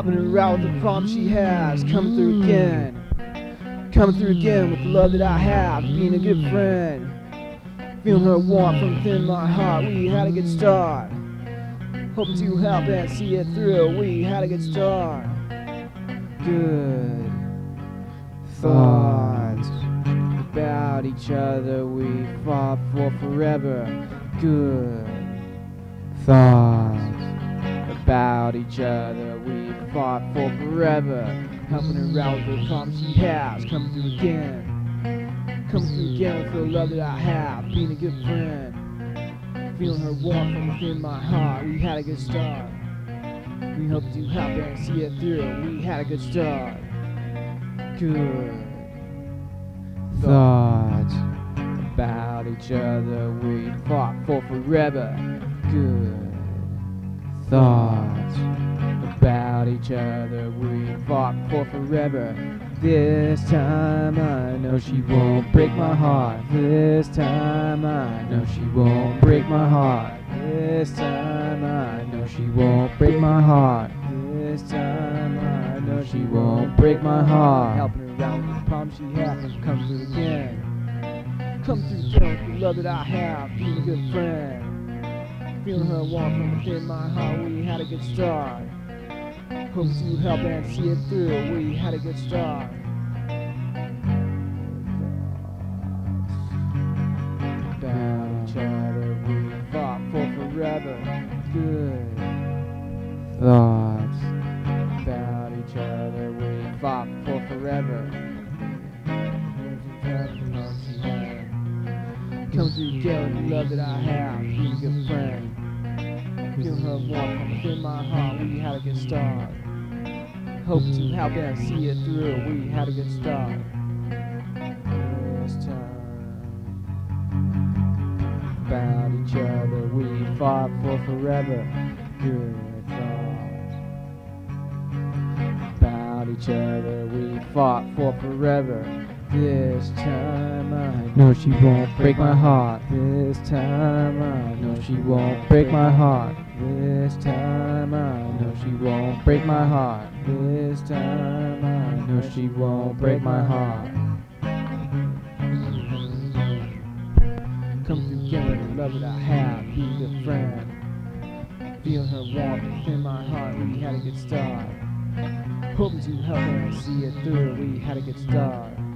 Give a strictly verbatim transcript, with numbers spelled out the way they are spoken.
helping her out with the problem she has. Coming through again, coming through again with the love that I have, being a good friend. Feeling her warmth from within my heart. We had a good start, hoping to help and see it through. We had a good start. Good thoughts about each other we fought for forever. Good thoughts about each other we fought for forever. Helping her out with the problems she has. Coming through again, coming through again with the love that I have, being a good friend. Feeling her warmth from within my heart. We had a good start. We hope to help and see it through. We had a good start. Good thoughts about each other we fought for forever. Good thoughts about each other we fought for forever. This time I know she won't break my heart. This time I know she won't break my heart. This time I know she won't break my heart. This time I know she won't break my heart. Helping her out with the problems she has. Come through again, come through again with the love that I have, being a good friend. Feeling her warmth from within my heart. We had a good start, hope to help and see it through. We had a good start. About each other we fought for forever. Good thoughts about each other we fought for forever. Come through again with the love that I have, being a good friend. Feeling her warmth from within my heart. We had a good start, hope to help and see it through. We had a good start. This time about each other we fought for forever. Good thoughts about each other we fought for forever. This time I know she won't break my heart. This time I know she won't break my heart. This time I know she won't break my heart. This time I know she won't break my heart. Come through again with the love that I have, being a good friend. Feeling her warmth within my heart. We had a good start, hoping to help her and see it through. We had a good start.